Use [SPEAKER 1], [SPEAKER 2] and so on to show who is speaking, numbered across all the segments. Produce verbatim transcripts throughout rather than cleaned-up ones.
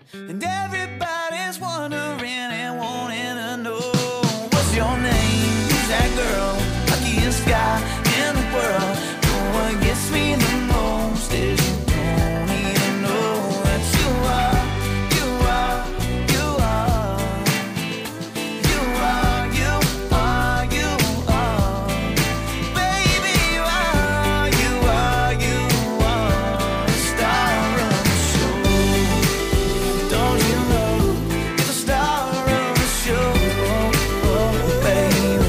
[SPEAKER 1] And everybody's wondering and wanting to know, what's your name? Who's that girl? Luckiest guy in the world. No one gets me the most is you don't even know that you are, you are, you are, you are, you are, you are. Baby, you are, you are, you are the star of the show. Don't you know you're the star of the show, oh, baby.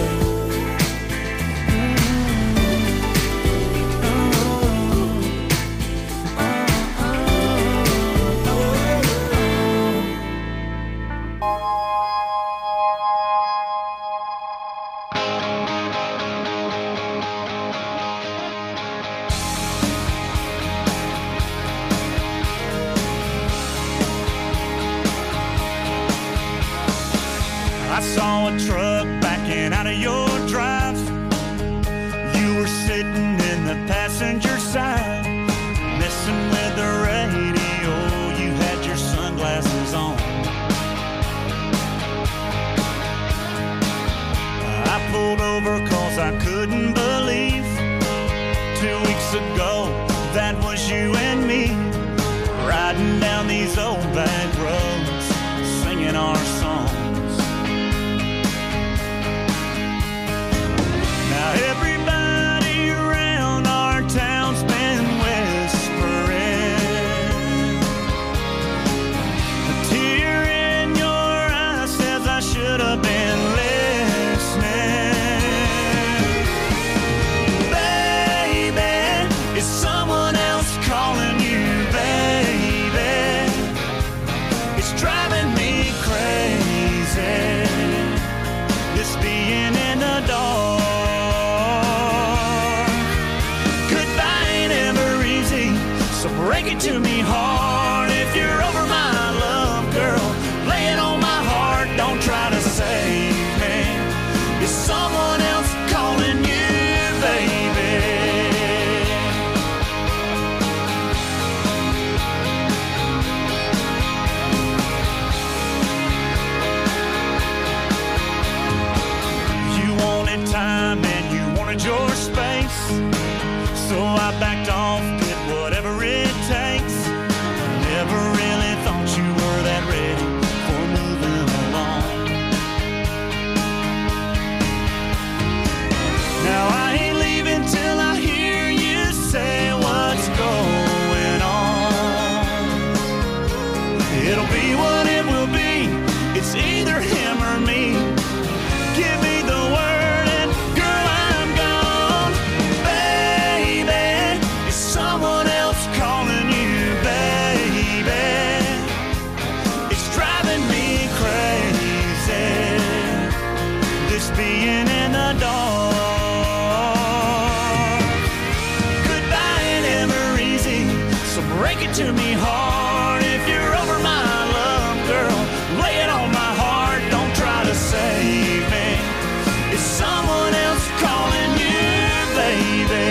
[SPEAKER 2] I saw a truck backing out of your drive. You were sitting in the passenger side, messing with the radio. You had your sunglasses on. I pulled over cause I couldn't believe two weeks ago that was you and me, riding down these old back roads, singing our songs. Now everybody around our town's been whispering. A tear in your eye says I should have been listening. Baby, is someone else calling you, baby? It's driving me crazy, this being in the dark. So break it to me hard if you're over my love, girl. Lay it on my heart, don't try to save me. Is someone else calling you, baby? You wanted time and you wanted your space, so I backed off, did whatever it takes. Never really thought you were that ready for moving along. Now I ain't leaving till I hear you say what's going on. It'll be what it will be, it's either him or me. Give me the word and girl, I'm gone. Baby, is someone else calling you, baby? It's driving me crazy, this being in the dark. Goodbye ain't ever easy, so break it to me hard if you're over my love, girl. Lay it on my heart, don't try to save me. Is someone else calling you, baby?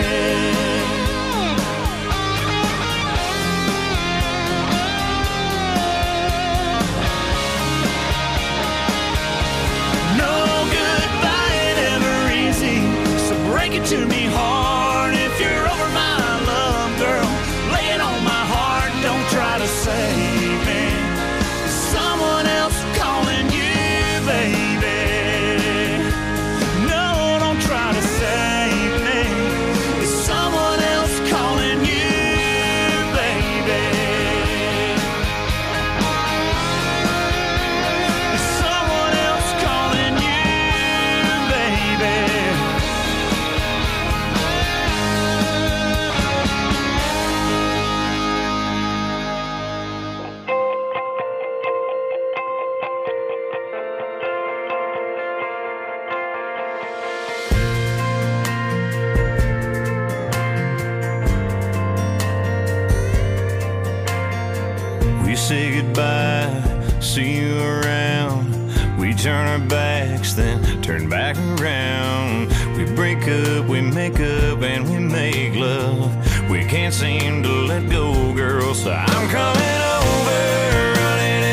[SPEAKER 2] No goodbye ain't ever easy, so break it to me hard if you're over my love, girl. Lay it on my heart, don't try to save me. Is someone else calling you, baby? No, don't try to save me. Is someone else calling you, baby? Is someone else calling you, baby?
[SPEAKER 3] We say goodbye, see you around. We turn our backs, then turn back around. We break up, we make up, and we make love. We can't seem to let go, girl, so I'm coming over, running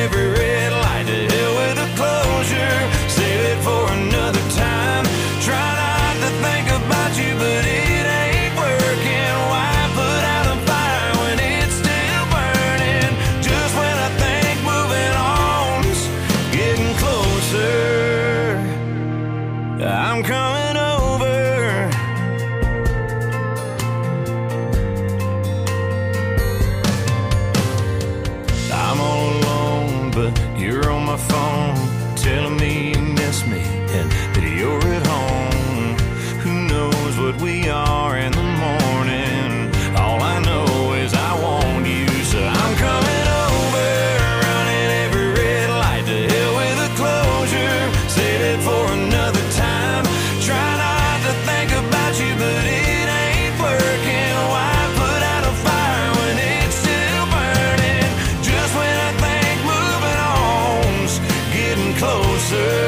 [SPEAKER 3] miss me and that you're at home. Who knows what we are in the morning? All I know is I want you, so I'm coming over, running every red light to hell with a closure. Save it for another time. Try not to think about you, but it ain't working. Why put out a fire when it's still burning? Just when I think moving on's getting closer.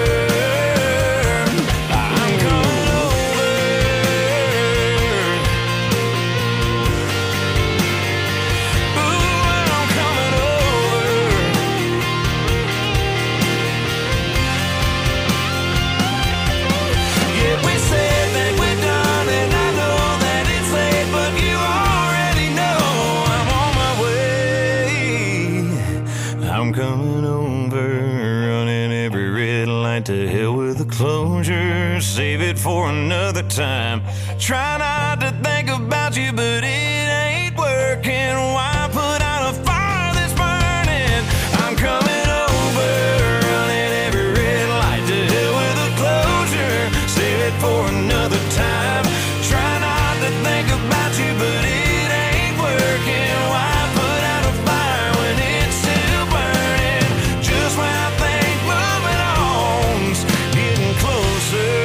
[SPEAKER 3] To hell with the closure, save it for another time. Try not to think about you, but it ain't working. Why put out a fire that's burning? I'm coming over, running every red light to hell with a closure, save it for another time. Try not to think about you, but it ain't working. Why put out a fire when it's still burning? Just when I think moving on's getting closer,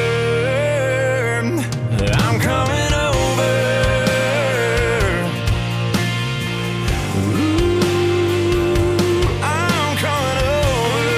[SPEAKER 3] I'm coming over. Ooh, I'm coming over.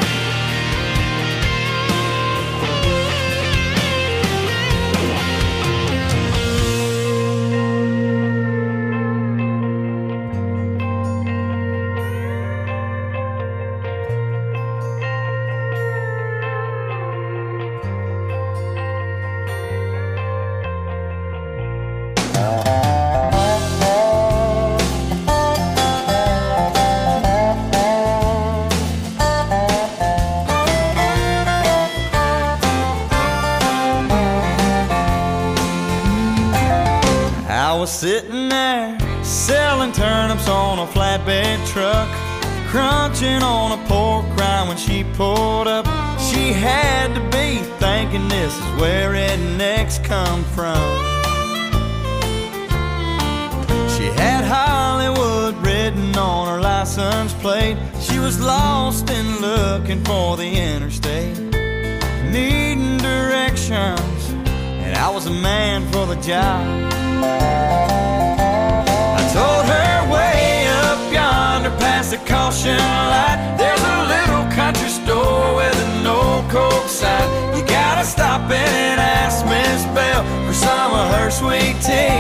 [SPEAKER 1] I was sitting there selling turnips on a flatbed truck, crunching on a pork rind when she pulled up. She had to be thinking this is where rednecks come from. She had Hollywood written on her license plate. She was lost and looking for the interstate, needing directions, and I was a man for the job. I told her way up yonder past the caution light, there's a little country store with an old Coke sign. You gotta stop in and ask Miss Bell for some of her sweet tea.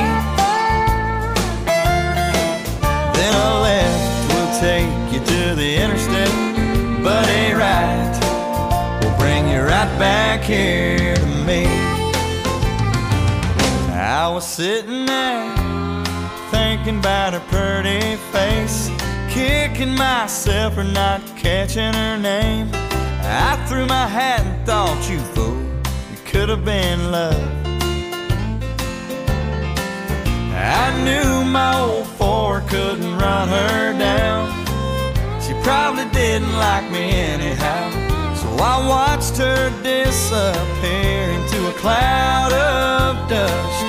[SPEAKER 1] Then a left will take you to the interstate, but a right will bring you right back here to me. I was sitting there thinking about her pretty face, kicking myself for not catching her name. I threw my hat and thought, you fool, it could have been love. I knew my old Ford couldn't run her down. She probably didn't like me anyhow, so I watched her disappear into a cloud of dust.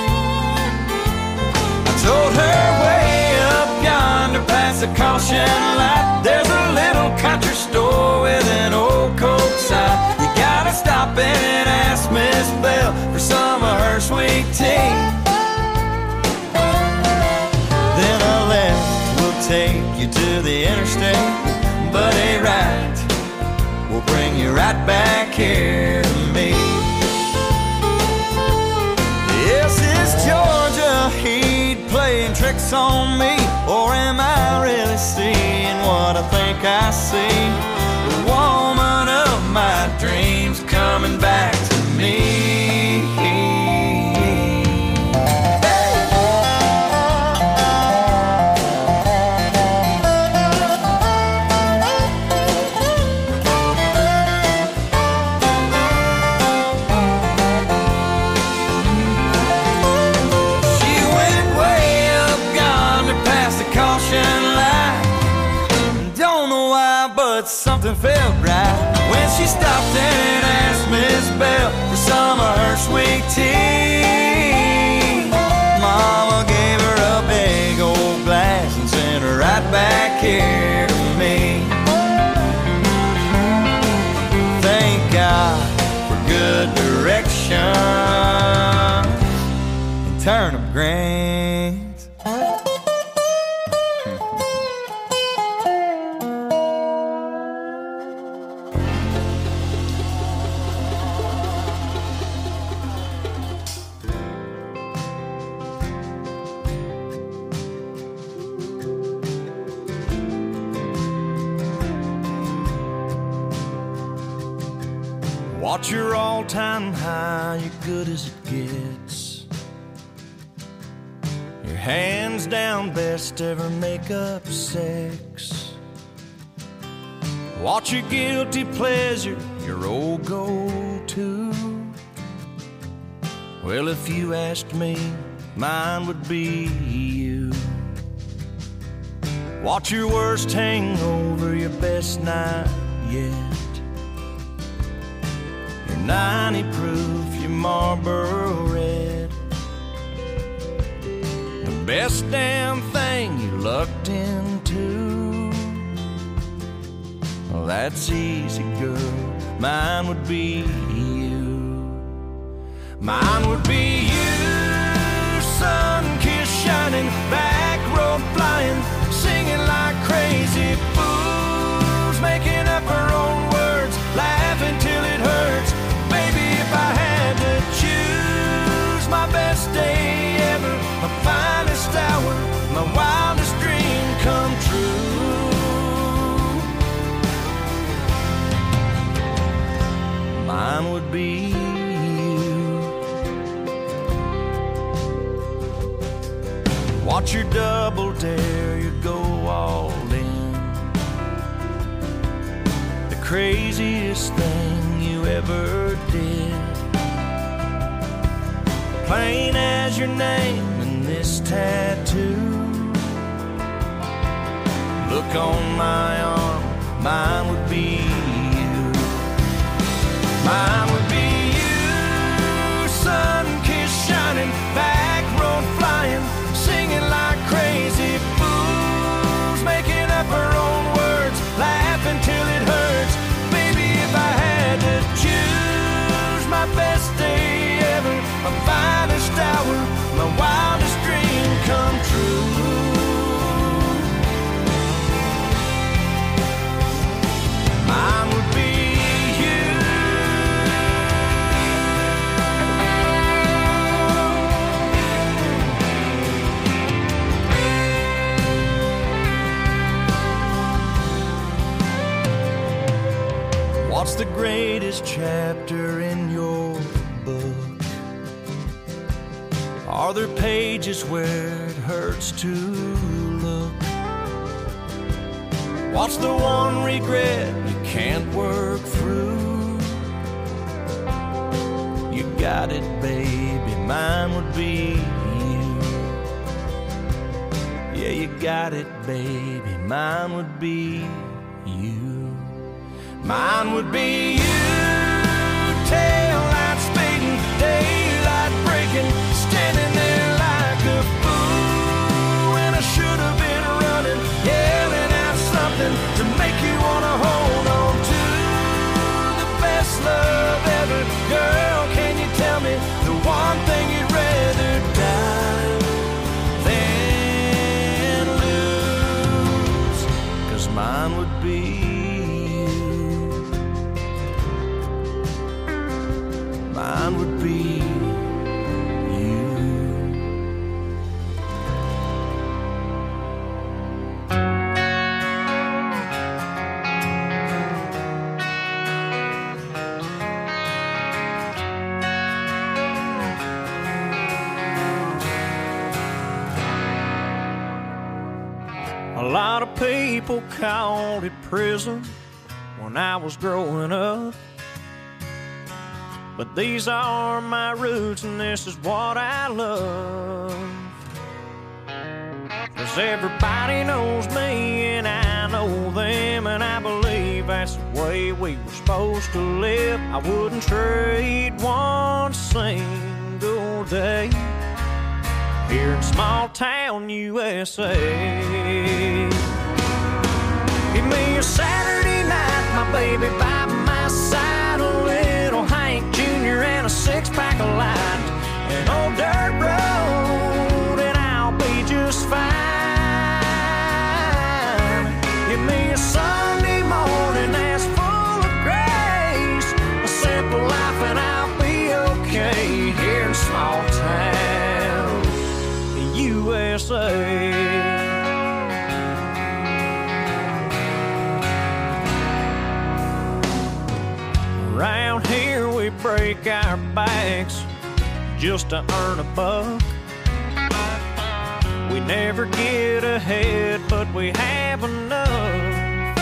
[SPEAKER 1] Told her way up yonder past the caution light, there's a little country store with an old Coke sign. You gotta stop in and ask Miss Bell for some of her sweet tea. Then a left will take you to the interstate, but a right will bring you right back here to me. Yes, it's Georgia Heat playing tricks on me, or am I really seeing what I think I see? The woman of my dreams coming back to me. Something felt right when she stopped and asked Miss Bell for some of her sweet tea. Mama gave her a big old glass and sent her right back here to me. Thank God for good direction and turnip greens.
[SPEAKER 3] Watch your all-time high, you're good as it gets. Your hands down best ever make-up sex. Watch your guilty pleasure, your old go-to. Well, if you asked me, mine would be you. Watch your worst hangover, your best night yet. ninety proof, your Marlboro Red. The best damn thing you lucked into. Well, that's easy, girl. Mine would be you. Mine would be you. Sun kiss shining, back road flying, singing like crazy fools, making up our own words, laughing till it hurts. If I had to choose my best day ever, my finest hour, my wildest dream come true, mine would be you. Watch your double dare, you go all in. The craziest thing you ever did. Plain as your name and this tattoo. Look on my arm, mine would be you. Mine would be you. Sun kiss shining, back road flying, singing like crazy fools, making up our own words, laughing till it hurts. Baby, if I had to choose my best day ever, my finest hour, my wildest dream come true, mine would be you. What's the greatest chapter in your book? Are there pages where it hurts to look? What's the one regret you can't work through? You got it, baby, mine would be you. Yeah, you got it, baby, mine would be you. Mine would be you. Tail lights fading, daylight breaking, standing there like a fool when I should have been running, yelling out something to make you wanna hold on to the best love ever. Girl, can you tell me the one thing you'd rather die than lose? 'Cause mine would be mine would be you.
[SPEAKER 2] A lot of people called it prison when I was growing up, but these are my roots and this is what I love. 'Cause everybody knows me and I know them, and I believe that
[SPEAKER 4] that's the way we were supposed to live. I wouldn't trade one single day here in small town U S A. Give me a Saturday night, my baby by my side, a little Hank Junior and a six-pack of light, an old dirt road, and I'll be just fine. Give me a Sunday morning that's full of grace, a simple life, and I'll be okay here in small town U S A. Around here we break our backs just to earn a buck. We never get ahead, but we have enough.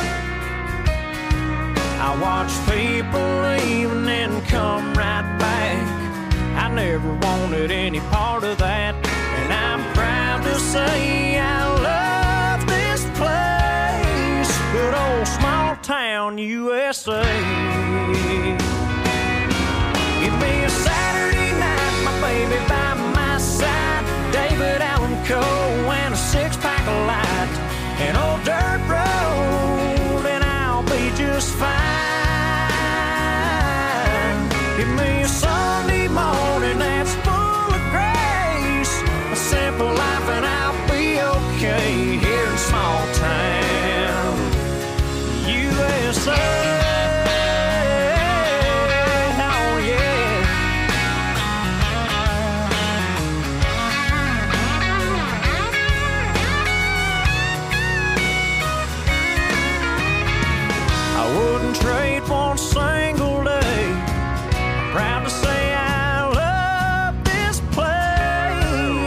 [SPEAKER 4] I watch people leave and then come right back. I never wanted any part of that, and I'm proud to say I love this place, good old small town U S A. Give me a Saturday night, my baby by my side, David Allan Coe and a six-pack of light, an old dirt road, and I'll be just fine. Give me a Sunday morning that's full of grace, a simple life, and I'll be okay here in small town U S A. Trade one single day. I'm proud to say I love this place.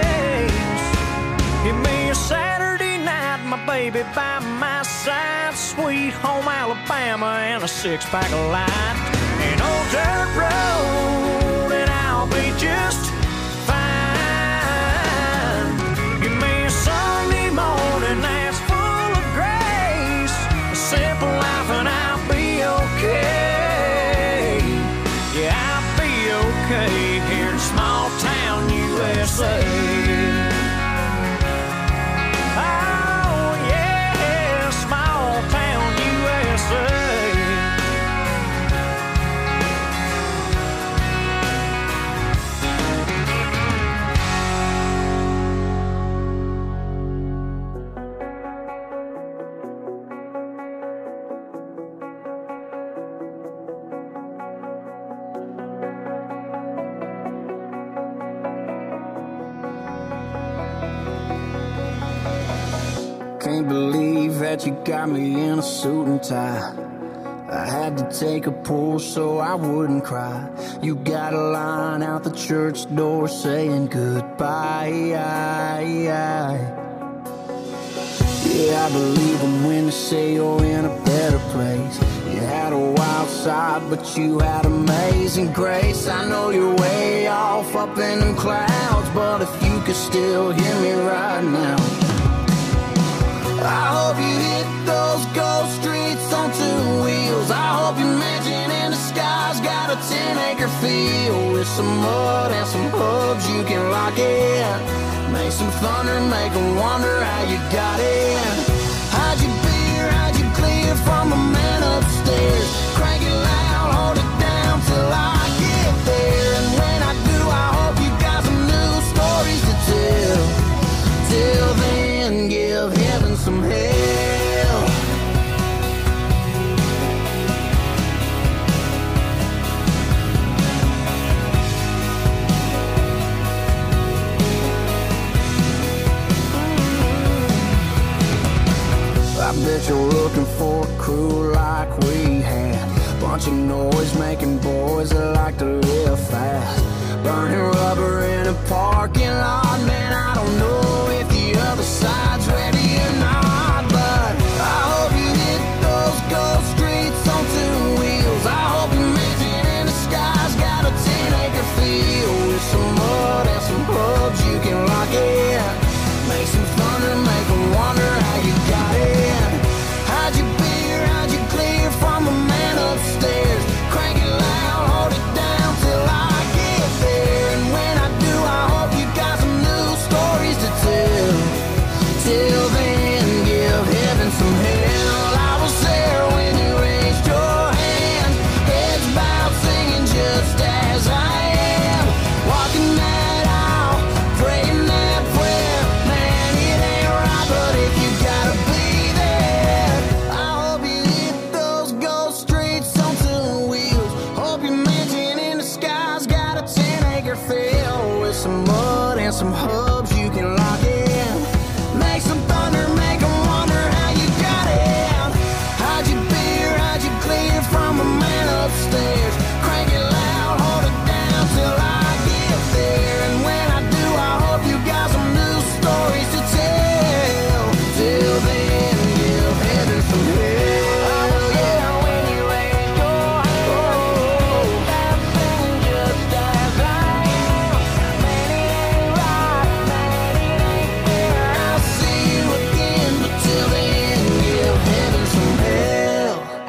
[SPEAKER 4] Give me a Saturday night, my baby by my side, sweet home Alabama and a six-pack of light, an old dirt road, and I'll be just fine. Give me a Sunday morning that's full of grace, a simple life, and I'll okay. Yeah, I'll be okay here in small town U S A. Oh yeah, small town U S A.
[SPEAKER 5] Can't believe that you got me in a suit and tie. I had to take a pull so I wouldn't cry. You got a line out the church door saying goodbye. Yeah, I believe them when they say you're in a better place. You had a wild side, but you had amazing grace. I know you're way off up in them clouds, but if you could still hear me right now, I hope you hit those ghost streets on two wheels. I hope your mansion in the sky's got a ten acre field with some mud and some hubs you can lock in. Make some thunder, make them wonder how you got in. Hide your beer, hide your clear from a man upstairs. Crank it loud, hold it down till I get there. And when I do, I hope you got some new stories to tell. Till then, give heaven some hell. I bet you're looking for a crew like we had. Bunch of noise making boys that like to live fast. Burning rubber in a parking lot. Man, I don't know if the other side's ready or not, but I hope you hit those ghost streets on two wheels. I hope your mansion in the sky's got a ten acre field with some mud and some hubs you can lock in. Make some thunder, make them wonder how you got in. Hide your beer, hide your clear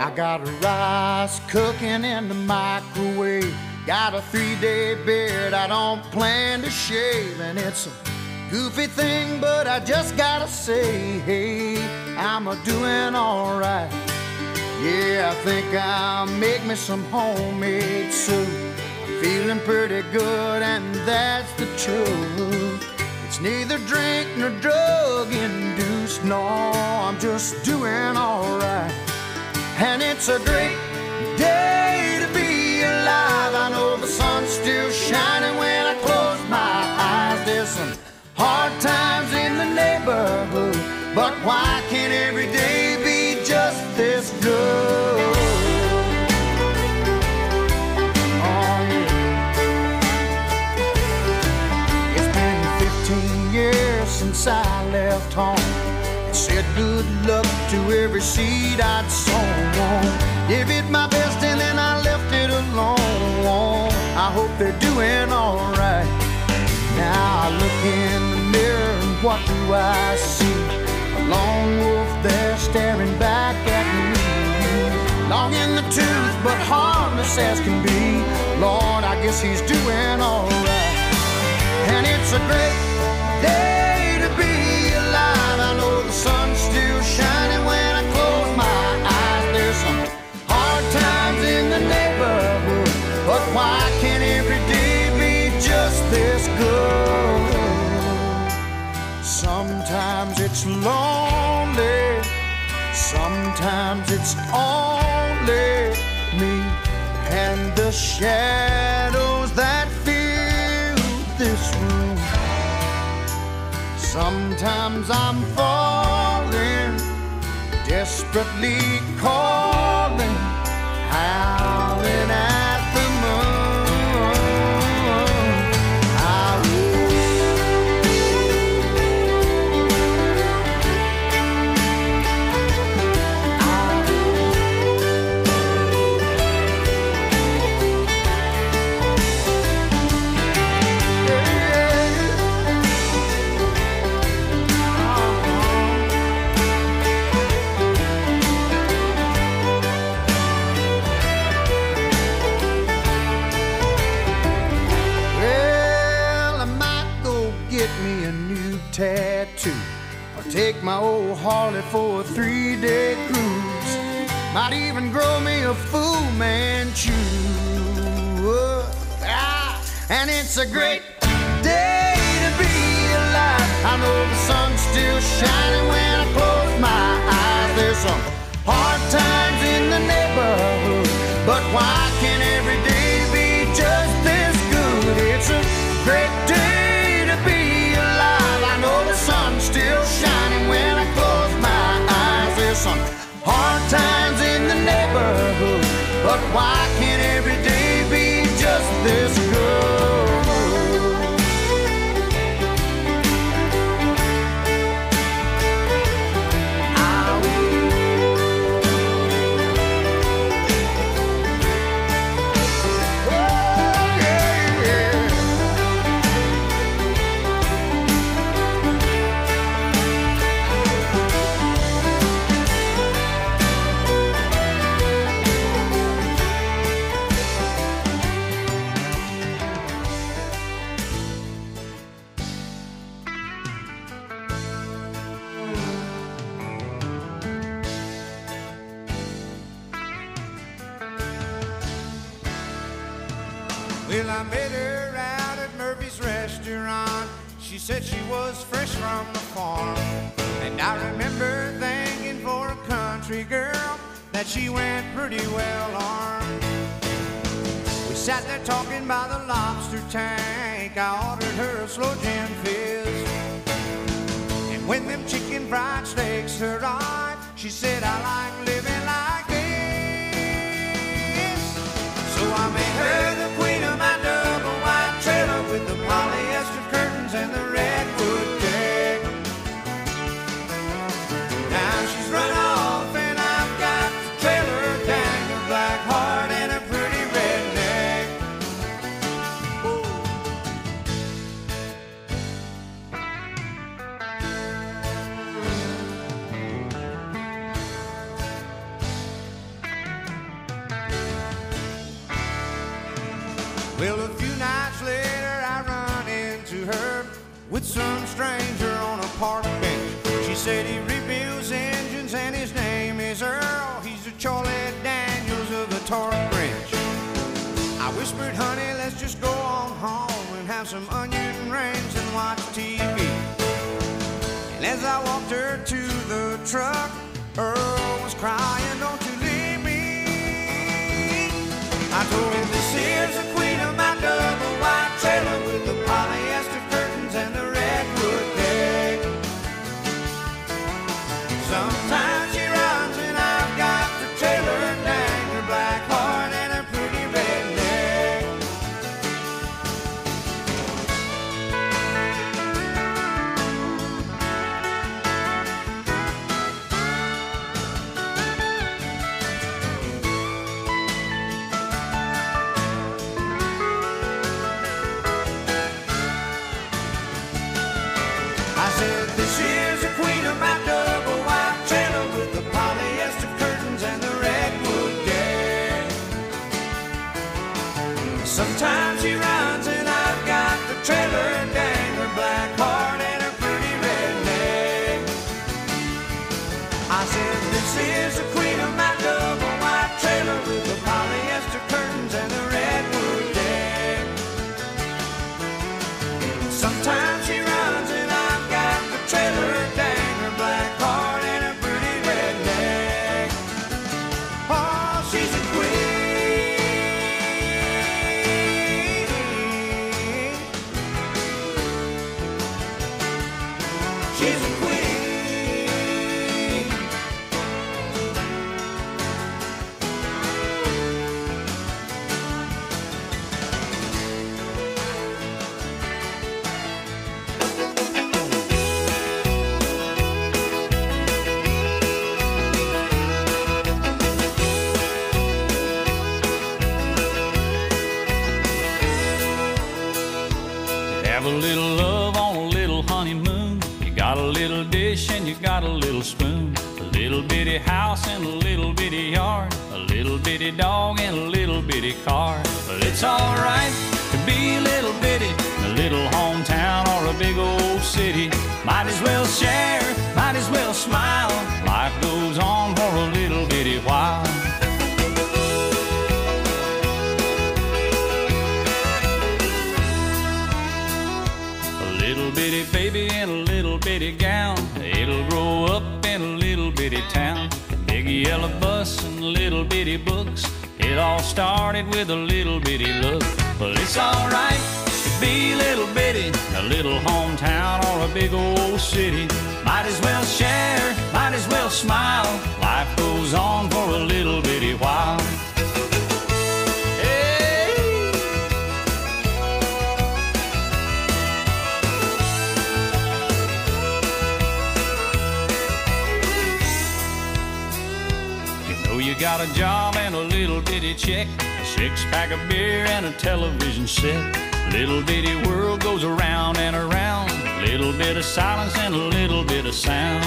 [SPEAKER 6] I got rice cooking in the microwave. Got a three-day beard I don't plan to shave. And it's a goofy thing, but I just gotta say, hey, I'm a doing all right. Yeah, I think I'll make me some homemade soup. I'm feeling pretty good, and that's the truth. It's neither drink nor drug induced. No, I'm just doing all right. And it's a great day to be alive. I know the sun's still shining when I close my eyes. There's some hard times in the neighborhood, but why can't every day be just this good? Oh yeah. It's been fifteen years since I left home. Said good luck to every seed I'd sown. Gave it my best and then I left it alone. I hope they're doing all right. Now I look in the mirror and what do I see? A lone wolf there staring back at me. Long in the tooth but harmless as can be. Lord, I guess he's doing all right. And it's a great day to be alive. I know the sun's still shining when I close my eyes. There's some hard times in the neighborhood, but why can't every day be just this good? Sometimes it's lonely, sometimes it's only me and the shadows that fill this room. Sometimes I'm falling, desperately calling, howling at the moon. I tattoo, or take my old Harley for a three-day cruise. Might even grow me a Fu Manchu. Ah, and it's a great day to be alive. I know the sun's still shining when I close my eyes. There's some hard times in the neighborhood, but why can't every day be just this good? It's a great day to be alive. I know the sun's still shining when I close my eyes. There's some hard times in the neighborhood, but why can't every day be just this good?
[SPEAKER 7] Well, I met her out at Murphy's restaurant. She said she was fresh from the farm. And I remember thinking for a country girl that she went pretty well armed. We sat there talking by the lobster tank. I ordered her a slow gin fizz. And when them chicken fried steaks arrived, she said, I like living like this. So I made her the queen of my double wide trailer with the polyester curtains and the redwood deck. Now she's run off and I've got the trailer, dang a black heart and a pretty redneck. Woo. Well, a few nights later I run into her with some stranger on a park bench. She said he rebuilds engines and his name is Earl. He's the Charlie Daniels of the torque wrench. I whispered, honey, let's just go on home and have some onion rings and watch T V. And as I walked her to the truck, Earl was crying, don't you leave me. I told him, this here's the queen of my double wide trailer with the polyester curtains and the redwood deck. Sometimes she runs and I've got the trailer dang, her black heart and her pretty red neck. I said, this is the queen of my double wide trailer with the polyester curtains and the redwood deck. Sometimes she runs and I've got the trailer dang, her black heart and her pretty red neck. I said, this is the queen of my double wide trailer with the polyester curtains and the redwood deck. Sometimes she runs and I've got the trailer dang, her black heart and her pretty red neck. Oh, she's a queen. She's a queen.
[SPEAKER 8] Have a little love on a little honeymoon. You got a little dish and you got a little spoon. A little bitty house and a little bitty yard. A little bitty dog and a little bitty car. But it's alright to be a little bitty in a little hometown or a big old city. Might as well share, might as well smile. Life goes on for a little bitty while. Little bitty baby in a little bitty gown. It'll grow up in a little bitty town. Big yellow bus and little bitty books. It all started with a little bitty look. Well, it's alright to be a little bitty in a little hometown or a big old city. Might as well share, might as well smile. Life goes on for a little bitty while. You got a job and a little bitty check, a six pack of beer and a television set. Little bitty world goes around and around. Little bit of silence and a little bit of sound.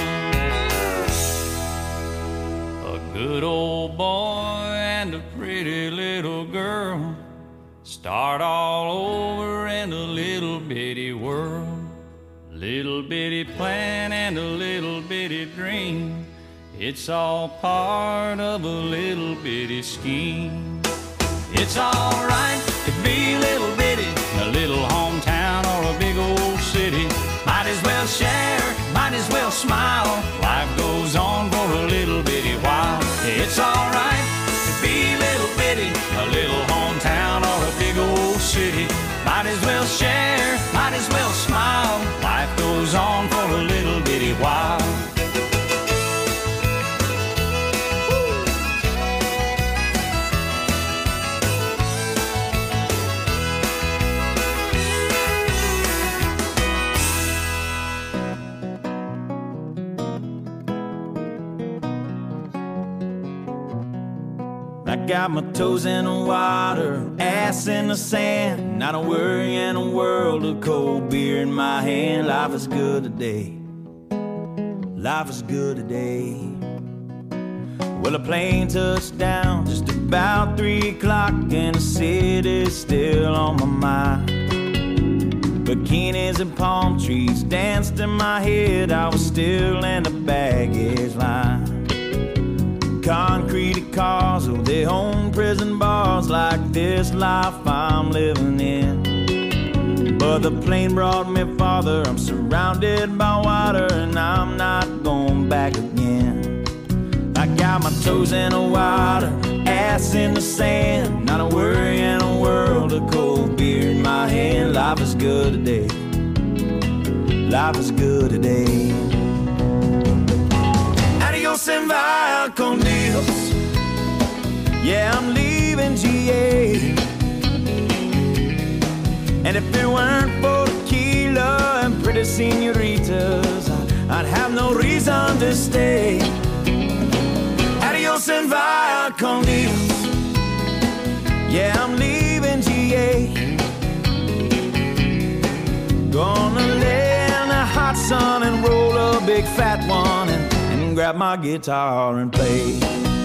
[SPEAKER 8] A good old boy and a pretty little girl start all over in a little bitty world. Little bitty plan and a little bitty dream. It's all part of a little bitty scheme. It's alright to be a little bitty in a little hometown or a big old city. Might as well share, might as well smile. Life goes on for a little bitty while. It's alright to be a little bitty in a little hometown or a big old city. Might as well share, might as well smile. Life goes on for a little bitty while.
[SPEAKER 1] I got my toes in the water, ass in the sand. Not a worry in a world of cold beer in my hand. Life is good today. Life is good today. Well, a plane touched down just a about three o'clock and the city's still on my mind. Bikinis and palm trees danced in my head. I was still in the baggage line. Concrete cars, oh, they own prison bars like this life I'm living in. But the plane brought me farther. I'm surrounded by water and I'm not going back again. I got my toes in the water, ass in the sand. Not a worry in a world, a cold beer in my hand. Life is good today. Life is good today. Adios and via con Dios. Yeah, I'm leaving G A. And if it weren't for tequila and pretty senoritas, I'd have no reason to stay. Adios and via con Dios. Yeah, I'm leaving G A. Gonna lay in the hot sun and roll a big fat one and, and grab my guitar and play.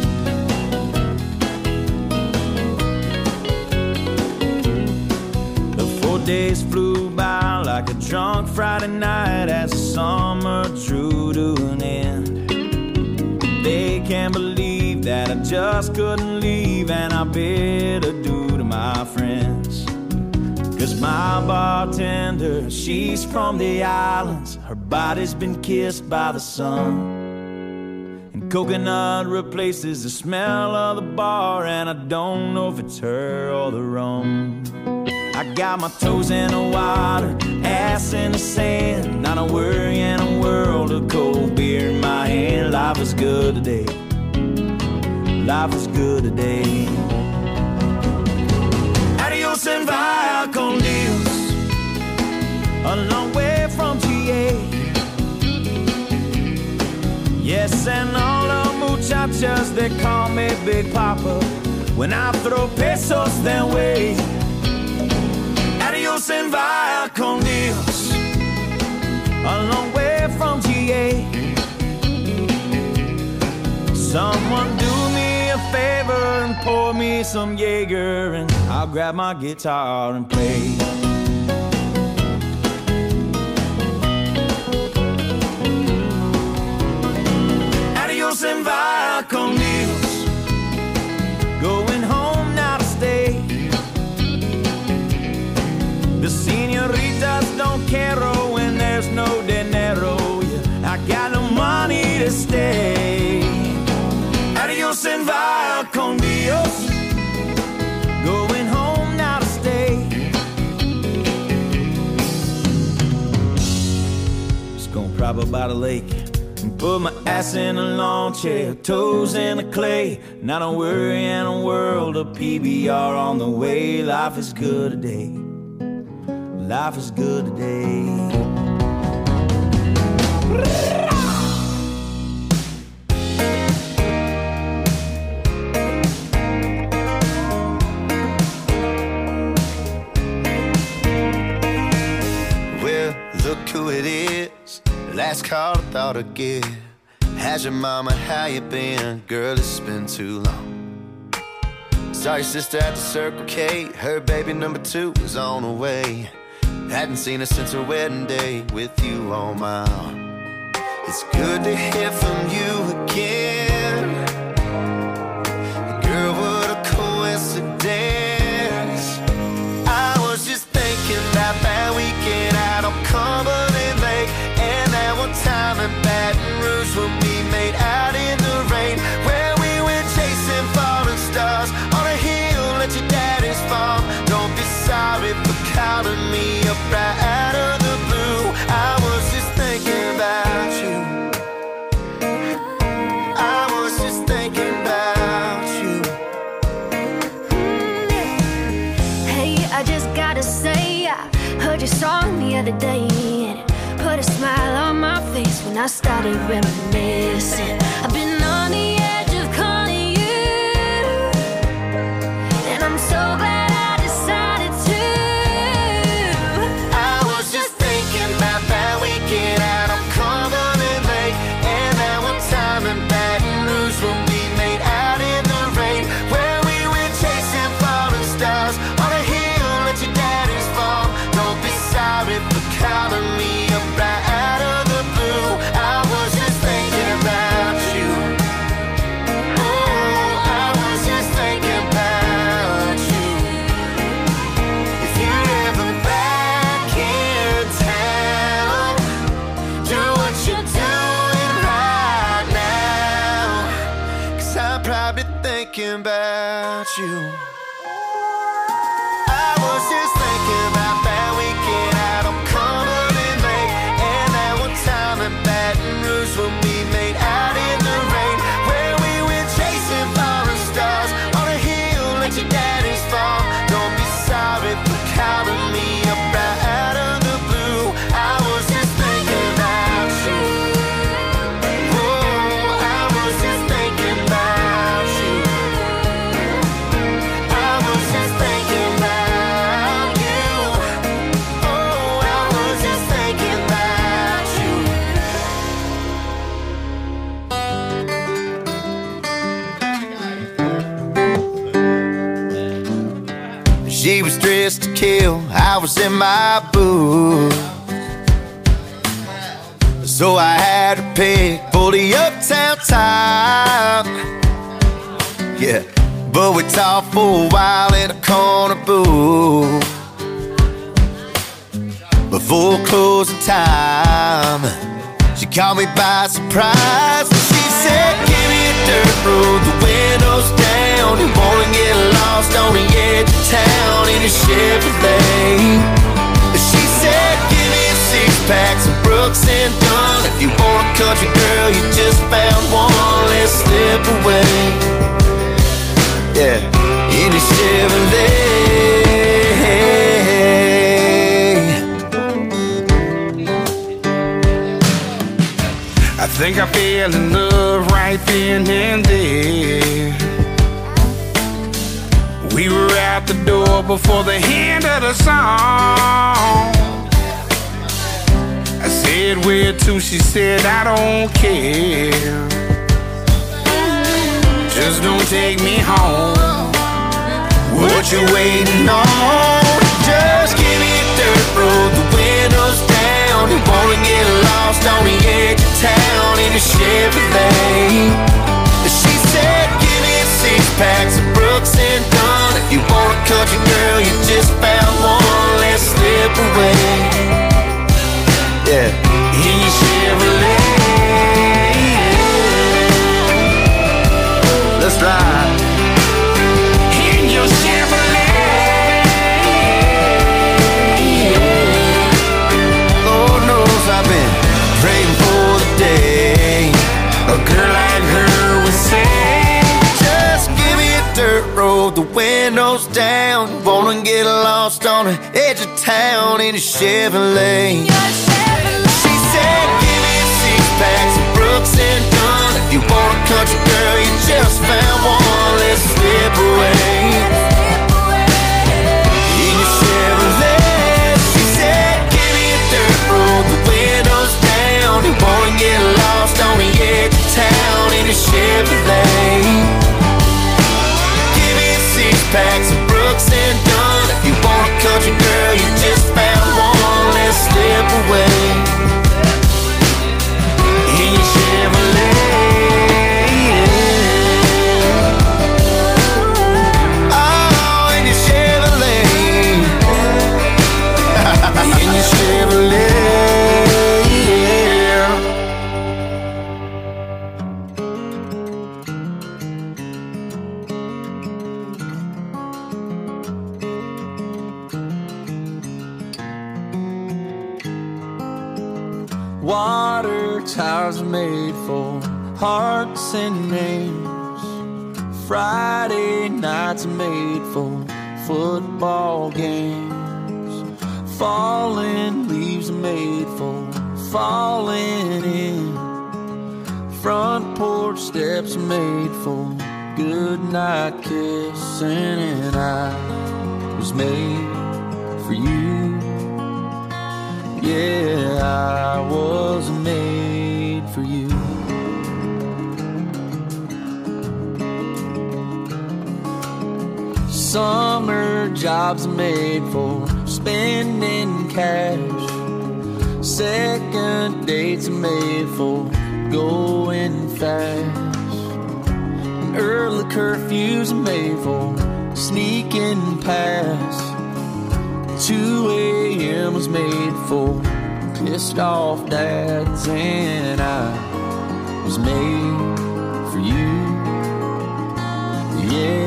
[SPEAKER 1] The four days flew by like a drunk Friday night as the summer drew to an end. They can't believe that I just couldn't leave, and I bid adieu to my friends. Cause my bartender, she's from the islands. Her body's been kissed by the sun. And coconut replaces the smell of the bar, and I don't know if it's her or the rum. I got my toes in the water, ass in the sand. Not a worry in a world, of cold beer in my hand. Life is good today. Life is good today. Adios and via con Dios. A long way from G A. Yes, and all the muchachas, they call me Big Papa when I throw pesos their way. Adios and via con Dios. A long way from G A. Someone do me a favor and pour me some Jaeger, and I'll grab my guitar and play. Adios and via con Dios. Going home now to stay. The senoritas don't care when there's no dinero. Yeah, I got no money to stay. Adios and via con Dios. Going home now to stay. Just gonna prop up by the lake and put my ass in a lawn chair, toes in the clay. Not a worry in a world of P B R on the way. Life is good today. Life is good today.
[SPEAKER 9] Well, look who it is. Last call I thought I'd get. How's your mama, how you been? Girl, it's been too long. Saw your sister at the Circle K. Her baby number two was on the way. Hadn't seen her since her wedding day with you on my arm. It's good to hear from you again. Girl, what a coincidence. I was just thinking about that weekend out on Cumberland Lake, and that one time in Baton Rouge when we made out in the rain, where we went chasing falling stars on a hill at your daddy's farm. Don't be sorry for calling me up right out of the blue. I was just thinking about you. I was just thinking about you.
[SPEAKER 10] Hey, I just gotta say, I heard your song the other day, and it put a smile on my face when I started reminiscing. I've been on the edge of calling you, and I'm so glad I decided to.
[SPEAKER 9] I was just thinking about that weekend out on Cumberland Lake, and that one time in Baton Rouge when we made out in the rain, where we about you. I was just thinking about that weekend out on Cumberland Lake, and that one time in Baton Rouge when we made out in the rain, where we went chasing falling stars on a hill at your daddy's farm. Don't be sorry for calling me up right out of the blue. I was just thinking about you. Oh, I was just thinking about you. I was just thinking about you. Oh, I was just thinking about you. She was dressed to kill, I was in my booth, so I had to pick for the uptown time. Yeah, but we talked for a while in a corner booth before closing time. She caught me by surprise and she said, give me a dirt road, the windows down, you wanna get lost on the edge of town in a Chevrolet. She said, give me a six pack, some Brooks and Dunn. If you want a country girl, you just found one, let's slip away. Yeah, in a Chevrolet.
[SPEAKER 11] I think I fell in love right then and there. We were out the door before the end of the song. I said, where to? She said, I don't care. Just don't take me home.
[SPEAKER 9] What you waiting on? Just give me a dirt road, the windows down. You wanna get lost on the edge of town in a Chevrolet. She said, give me a six pack, some Brooks and Dunn. If you want a country girl, you just found one, let's slip away. Yeah, in your Chevrolet. Let's ride.
[SPEAKER 11] In your Chevrolet.
[SPEAKER 9] Lord knows I've been praying for the day a girl like her would say, just give me a dirt road, the windows down. You wanna get lost on the edge of town in a Chevrolet. She said, give me a six pack, some Brooks and Dunn. If you want a country girl, you just found one, let's slip away. In your Chevrolet. She said, give me a dirt road, the windows down. You wanna get lost on the edge of town in a Chevrolet. Give me a six pack, some Brooks and Dunn. If you want a country girl, you just found one, let's slip away. In your Chevrolet. Oh, in your Chevrolet. In your Chevrolet.
[SPEAKER 1] Water towers are made for hearts and names. Friday nights are made for football games. Falling leaves are made for falling in. Front porch steps are made for goodnight kissing. And I was made for you. Yeah, I was made for you. Summer jobs are made for spending cash. Second dates are made for going fast. And early curfews are made for sneaking past. two a.m. was made for pissed off dads. And I was made for you. Yeah.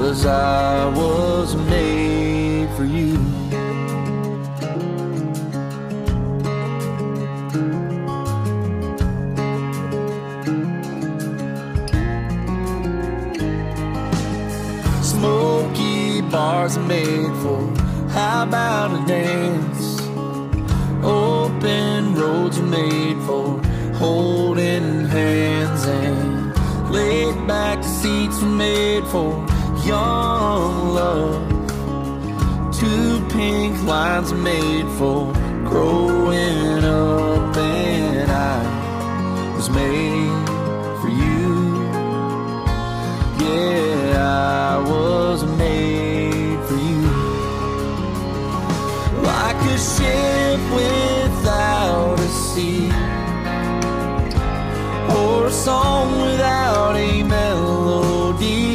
[SPEAKER 1] 'cause I was made for you. Smoky bars are made for, how about a dance? Open roads are made for holding hands, and laid back seats were made for young love. Two pink lines are made for growing up, and I was made for you. Yeah, I was made for you. Like a ship without a sea, or a song without a melody.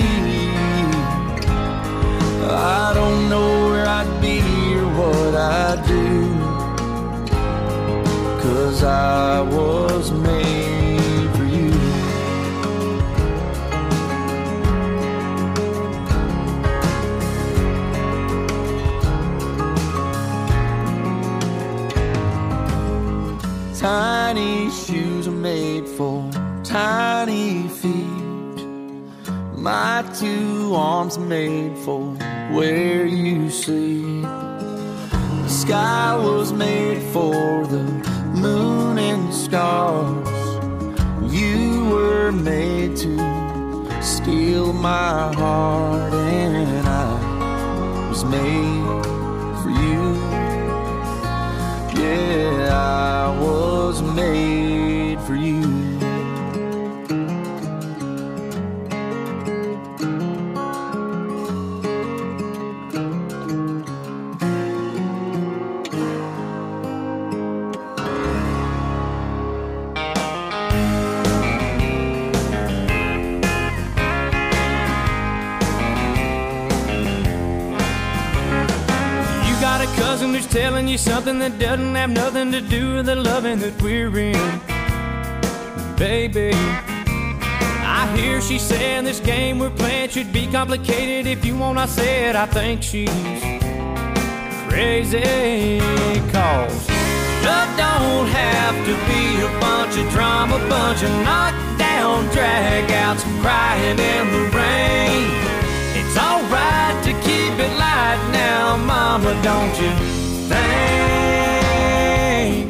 [SPEAKER 1] I don't know where I'd be or what I'd do, 'cause I was made for you. Tiny shoes are made for tiny feet. My two arms are made for where you sleep. The sky was made for the moon and stars. You were made to steal my heart, and I was made for you. Yeah, I was made for you.
[SPEAKER 4] Cousin who's telling you something that doesn't have nothing to do with the loving that we're in. Baby, I hear she saying this game we're playing should be complicated. If you want, I said I think she's crazy. 'Cause love don't have to be a bunch of drama, bunch of knockdown drag-outs, crying in the rain. It's alright to keep it light now, mama, don't you think?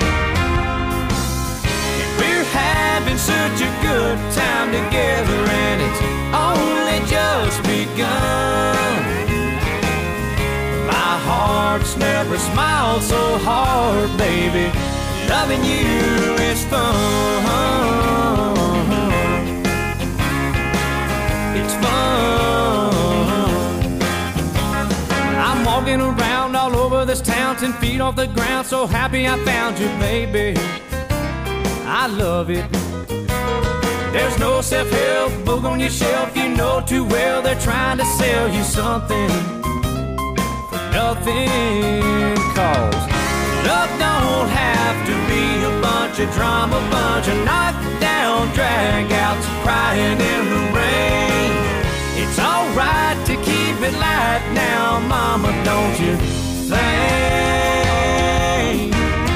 [SPEAKER 4] And we're having such a good time together, and it's only just begun. My heart's never smiled so hard, baby. Loving you is fun. It's fun. Walking around all over this town, ten feet off the ground, so happy I found you, baby. I love it. There's no self-help book on your shelf, you know too well they're trying to sell you something for nothing. 'Cause love don't have to be a bunch of drama, bunch of knockdown drag-outs, crying in the rain. It's alright to keep it light now, mama, don't you think?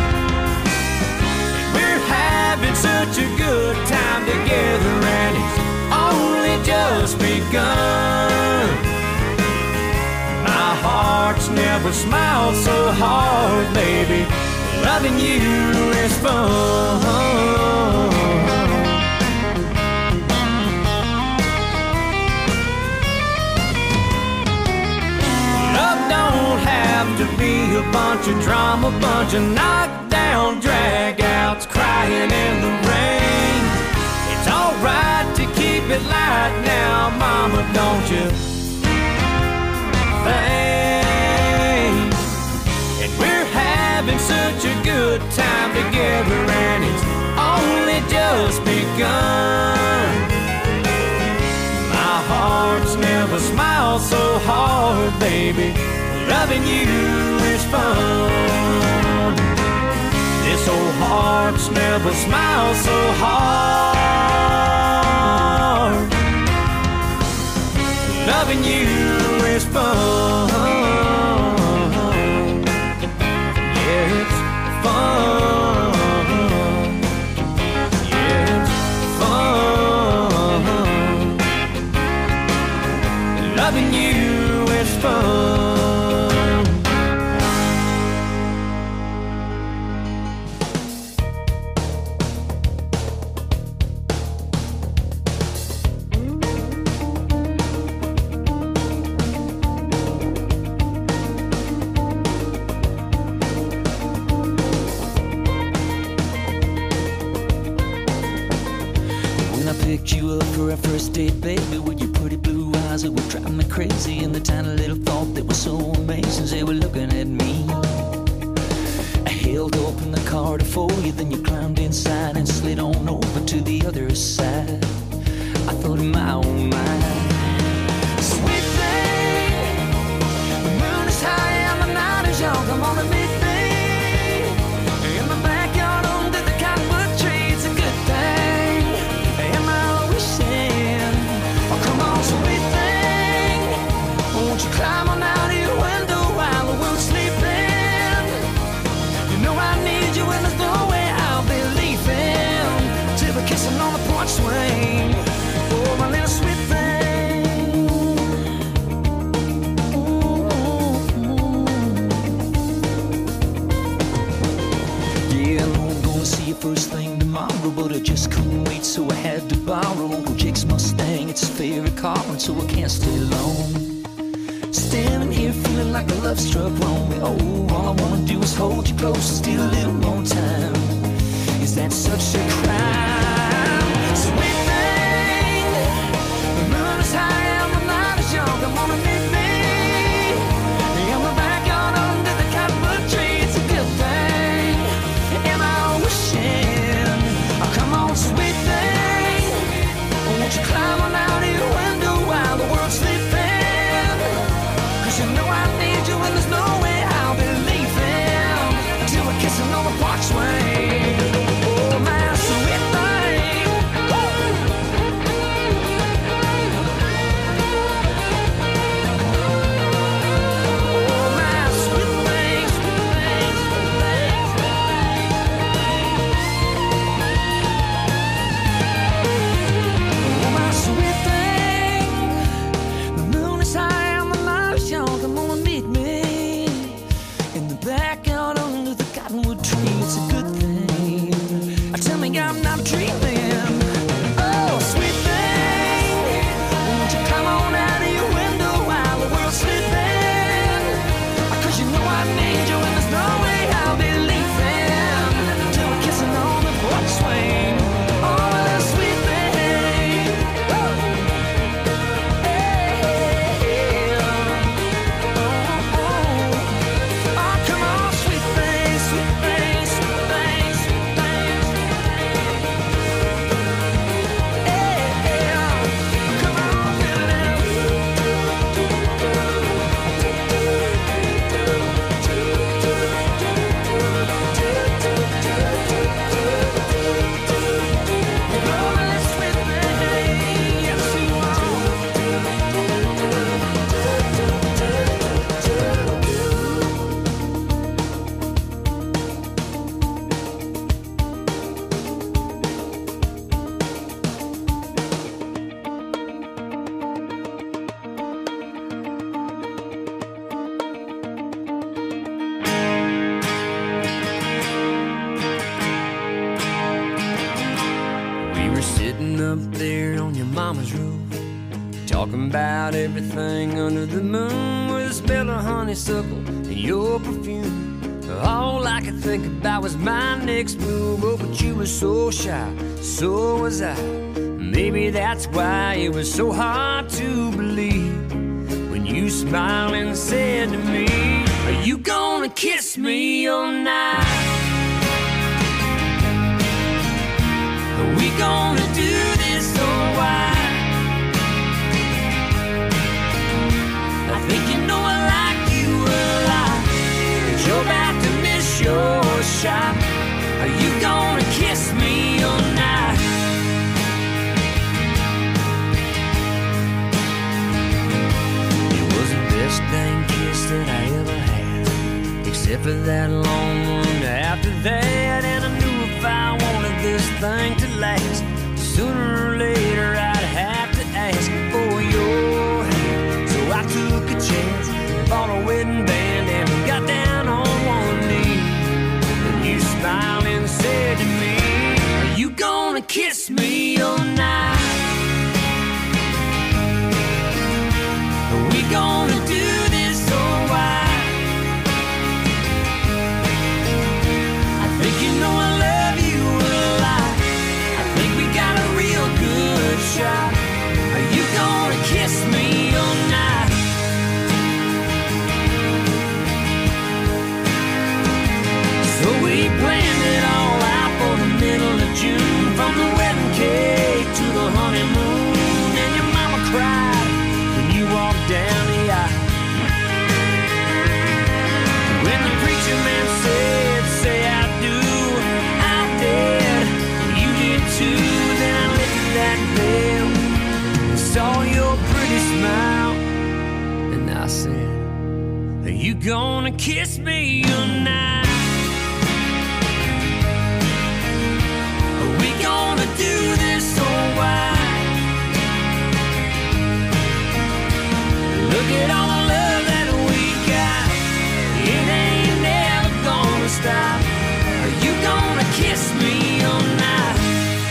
[SPEAKER 4] We're having such a good time together, and it's only just begun. My heart's never smiled so hard, baby. Loving you is fun. Don't have to be a bunch of drama, bunch of knockdown drag-outs, crying in the rain. It's alright to keep it light now, mama, don't you think? And we're having such a good time together, and it's only just begun. My heart's never smiled so hard, baby. Loving you is fun. This old heart's never smiled so hard.
[SPEAKER 1] Loving you is fun. Yeah, it's fun. Yeah, it's fun. Loving you is fun.
[SPEAKER 12] Picked you up for our first date, baby, with your pretty blue eyes that were driving me crazy, and the tiny little thought that was so amazing as they were looking at me. I held open the car to for you, then you climbed inside and slid on over to the other side. I thought in my own mind, sweet thing, the moon is high and the night is young. Come on and meet me in the backyard under the cottonwood tree. It's a good thing. Climb on out of your window while the world's sleeping. You know I need you and there's no way I'll be leaving till we're kissing on the porch swing. Oh, my little sweet thing. Yeah, I know I'm gonna see you first thing tomorrow, but I just couldn't wait, so I had to borrow Uncle Jake's Mustang. It's his favorite car, and so I can't stay long. Standing here feeling like a love struck wrong. Oh, all I wanna do is hold you close and steal a little more time. Is that such a crime? Sweet thing, the moon is high and the night is young. Come on and meet me in the backyard under the cottonwood tree. It's a good thing, and I'm wishing. Oh, come on, sweet thing, won't you climb on out of your window while the world's sleeping? You know I need you and there's no way I'll be leaving until we're kissing on the porch swing. Oh, my sweet thing. Oh, my sweet thing, sweet thing, sweet thing, oh, my sweet thing. The moon is high. Come on and meet me in the backyard under the cottonwood tree. It's a good thing. Tell me I'm not dreaming. Oh, sweet thing, won't you come on out of your window while the world's sleeping? Cause you know I need you and there's no way I'll be leaving till we're kissing on the porch swing. Oh, that sweet thing. Woo!
[SPEAKER 1] Up there on your mama's roof, talking about everything under the moon, with a smell of honeysuckle and your perfume. All I could think about was my next move. Oh, but you were so shy, so was I. Maybe that's why it was so hard to believe when you smiled and said to me, are you gonna kiss me all night? Are we gonna do this or why? I think you know I like you a lot, but you're about to miss your shot. Are you gonna kiss me all night?
[SPEAKER 12] gonna kiss me all night? Are we gonna do this or why? I think you know I love you a lot. I think we got a real good shot. Are you gonna kiss me all night? So we planned it all out for the middle of June, from the wedding cake to the honeymoon. And your mama cried when you walked down the aisle. When the preacher man said, say I do, I did, you did too. Then I lifted that veil and saw your pretty smile, and I said, are you gonna kiss me tonight? Are we gonna do this or why? Look at all the love that we got. It ain't never gonna stop. Are you gonna kiss me all night?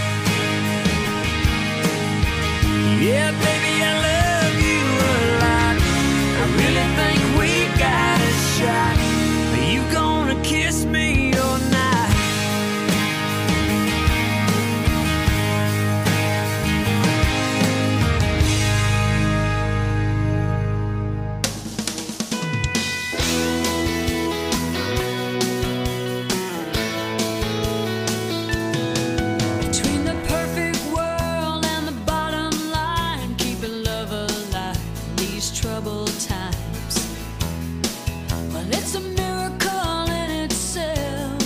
[SPEAKER 12] Yeah, baby, I love you a lot. I really think we got a shot. Are you gonna kiss me all night? Between the perfect world and the bottom line, keeping love alive in these troubled times. Well, it's a miracle in itself,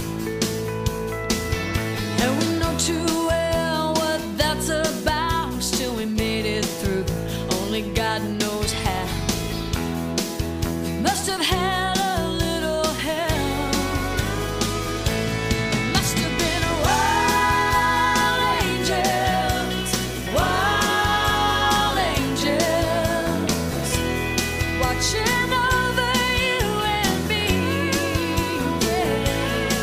[SPEAKER 12] and we know too well what that's about. Still, we made it through. Only God knows how. We must have had a little help. Must have been wild angels, wild angels, watching over you and me. Yeah.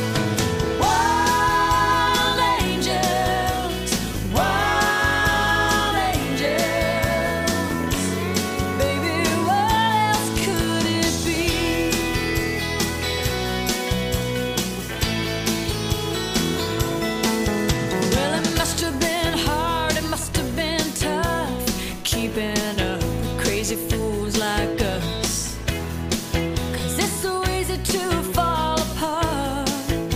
[SPEAKER 12] Wild angels, wild angels. Baby, what else could it be? Well, it must have been hard, it must have been tough, keeping up with crazy fools like us. 'Cause it's so easy to fall apart.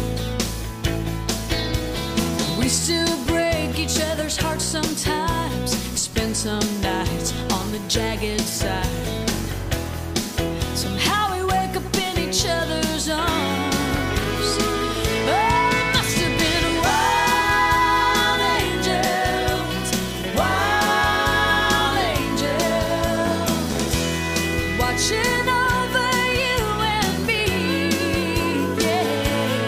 [SPEAKER 12] We still break each other's hearts sometimes, spend some nights on the jagged side. Somehow we wake up in each other's arms. Oh, it must have been wild angels, wild angels, watching over you and me. Yeah.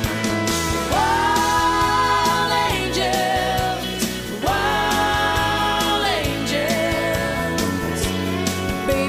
[SPEAKER 12] Wild angels, wild angels. Baby,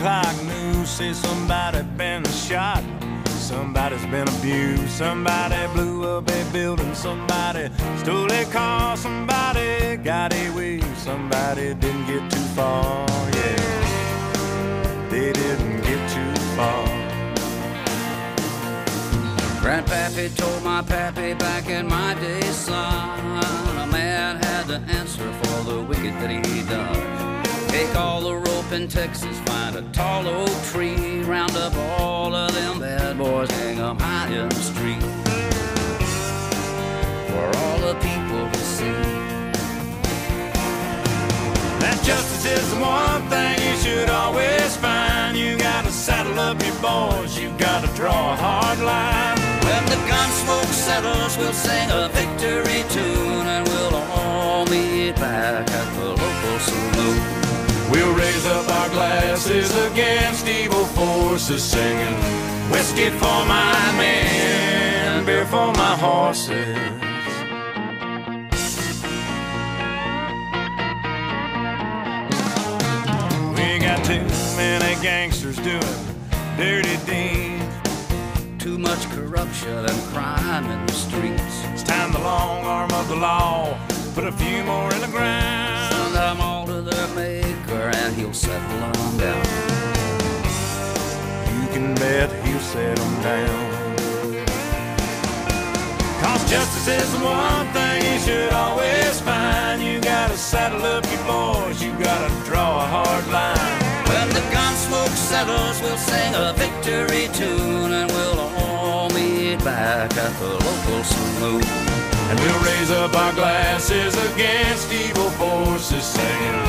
[SPEAKER 3] o'clock news say somebody been shot, somebody's been abused, somebody blew up a building, somebody stole a car, somebody got away, somebody didn't get too far, yeah, they didn't get too far.
[SPEAKER 13] Grandpappy told my pappy back in my day, son, a man had to answer for the wicked that he done. Take all the rope in Texas, find a tall oak tree, round up all of them bad boys, hang them high in the street, for all the people to see.
[SPEAKER 3] That justice is the one thing you should always find. You gotta saddle up your boys, you gotta draw a hard line.
[SPEAKER 13] When the gun smoke settles, we'll sing a victory tune, and we'll all meet back at the local saloon.
[SPEAKER 3] We'll raise up our glasses against evil forces, singing whiskey for my men, beer for my horses. We got too many gangsters doing dirty deeds,
[SPEAKER 13] too much corruption and crime in the streets.
[SPEAKER 3] It's time the long arm of the law put a few more in the ground.
[SPEAKER 13] Send them all to their maker and he'll settle them down.
[SPEAKER 3] You can bet he'll settle them down. Cause justice is the one thing you should always find. You gotta saddle up your boys, you gotta draw a hard line.
[SPEAKER 13] When the gun smoke settles, we'll sing a victory tune, and we'll all meet back at the local saloon.
[SPEAKER 3] And we'll raise up our glasses against evil forces, singing